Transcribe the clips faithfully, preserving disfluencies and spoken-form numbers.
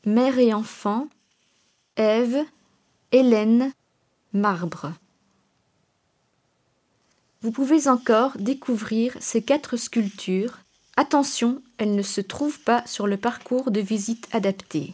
Mère et enfant, Ève, Hélène, marbre. Vous pouvez encore découvrir ces quatre sculptures. Attention, elles ne se trouvent pas sur le parcours de visite adapté.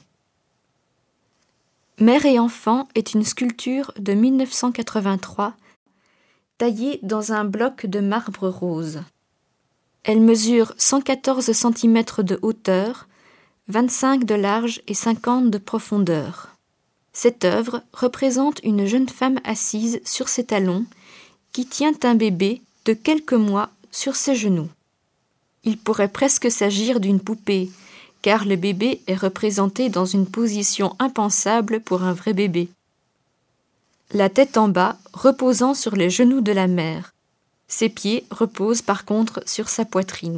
Mère et enfant est une sculpture de mille neuf cent quatre-vingt-trois, taillée dans un bloc de marbre rose. Elle mesure cent quatorze centimètres de hauteur, vingt-cinq de large et cinquante de profondeur. Cette œuvre représente une jeune femme assise sur ses talons qui tient un bébé de quelques mois sur ses genoux. Il pourrait presque s'agir d'une poupée, car le bébé est représenté dans une position impensable pour un vrai bébé. La tête en bas, reposant sur les genoux de la mère. Ses pieds reposent par contre sur sa poitrine.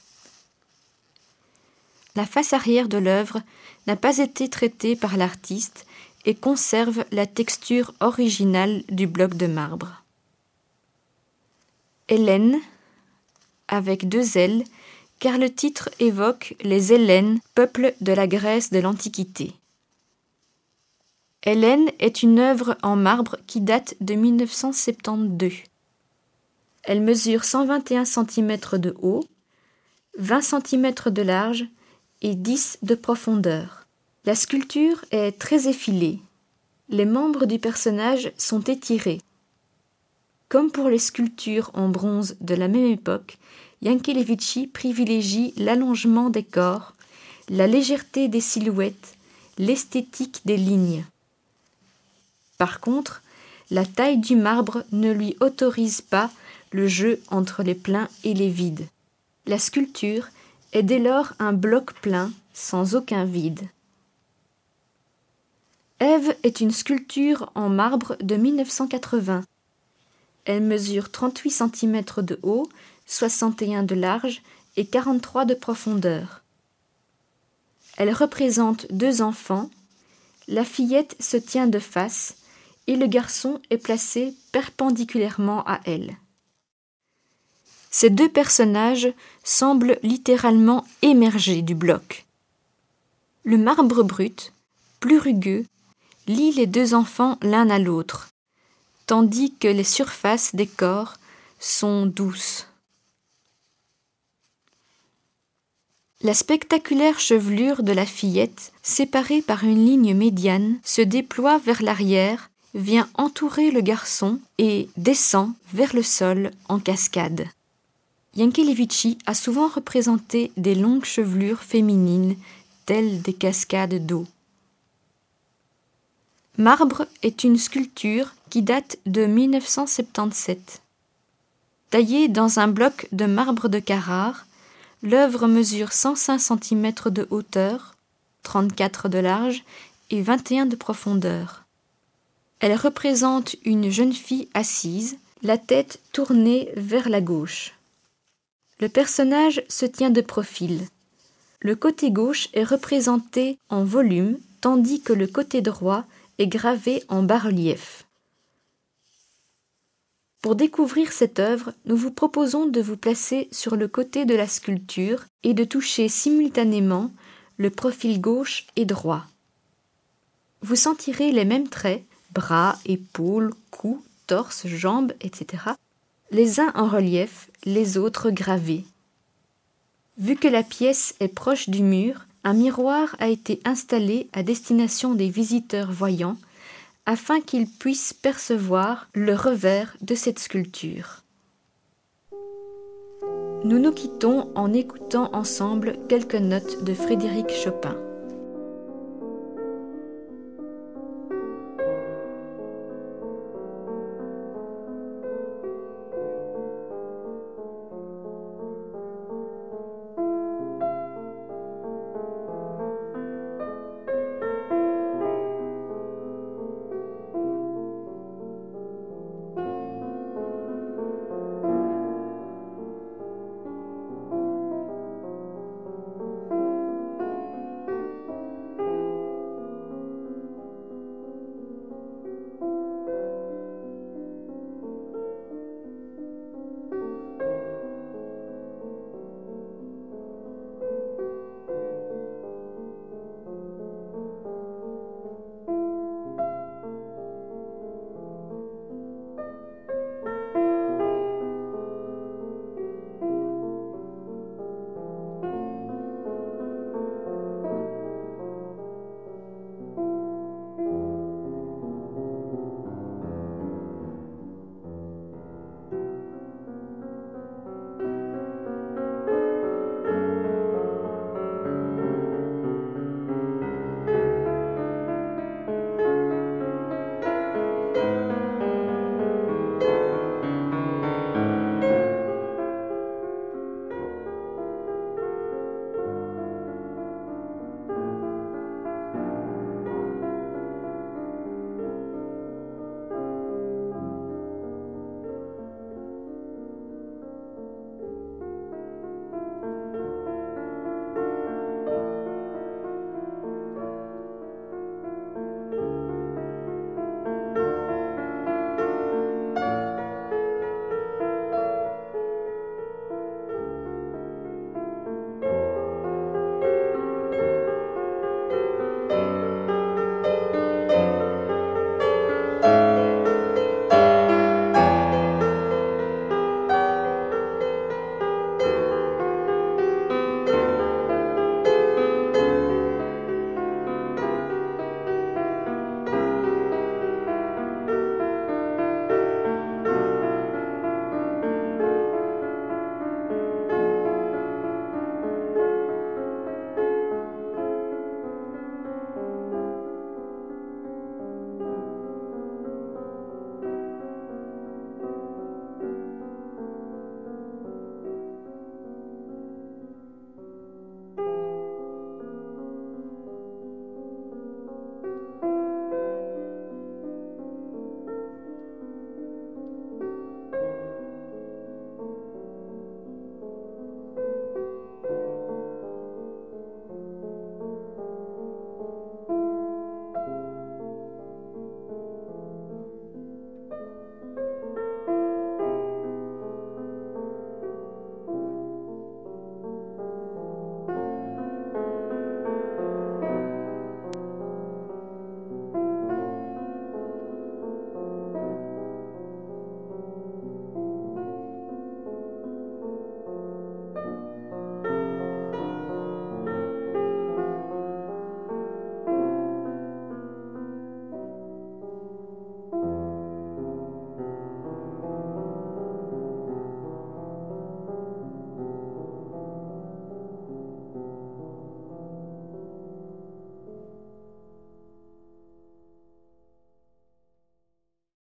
La face arrière de l'œuvre n'a pas été traitée par l'artiste et conserve la texture originale du bloc de marbre. Hélène, avec deux L, car le titre évoque les Hellènes, peuple de la Grèce de l'Antiquité. Hélène est une œuvre en marbre qui date de mille neuf cent soixante-douze. Elle mesure cent vingt et un centimètres de haut, vingt centimètres de large et dix de profondeur. La sculpture est très effilée. Les membres du personnage sont étirés. Comme pour les sculptures en bronze de la même époque, Yankelevitchi privilégie l'allongement des corps, la légèreté des silhouettes, l'esthétique des lignes. Par contre, la taille du marbre ne lui autorise pas le jeu entre les pleins et les vides. La sculpture est dès lors un bloc plein, sans aucun vide. Ève est une sculpture en marbre de mille neuf cent quatre-vingts. Elle mesure trente-huit centimètres de haut, soixante et un de large et quarante-trois de profondeur. Elle représente deux enfants. La fillette se tient de face et le garçon est placé perpendiculairement à elle. Ces deux personnages semblent littéralement émerger du bloc. Le marbre brut, plus rugueux, lie les deux enfants l'un à l'autre, tandis que les surfaces des corps sont douces. La spectaculaire chevelure de la fillette, séparée par une ligne médiane, se déploie vers l'arrière, vient entourer le garçon et descend vers le sol en cascade. Yankelevitchi a souvent représenté des longues chevelures féminines, telles des cascades d'eau. Marbre est une sculpture qui date de mille neuf cent soixante-dix-sept. Taillée dans un bloc de marbre de Carrare, l'œuvre mesure cent cinq centimètres de hauteur, trente-quatre de large et vingt et un de profondeur. Elle représente une jeune fille assise, la tête tournée vers la gauche. Le personnage se tient de profil. Le côté gauche est représenté en volume, tandis que le côté droit est gravé en bas-relief. Pour découvrir cette œuvre, nous vous proposons de vous placer sur le côté de la sculpture et de toucher simultanément le profil gauche et droit. Vous sentirez les mêmes traits, bras, épaules, cou, torse, jambes, et cetera, les uns en relief, les autres gravés. Vu que la pièce est proche du mur, un miroir a été installé à destination des visiteurs voyants afin qu'ils puissent percevoir le revers de cette sculpture. Nous nous quittons en écoutant ensemble quelques notes de Frédéric Chopin.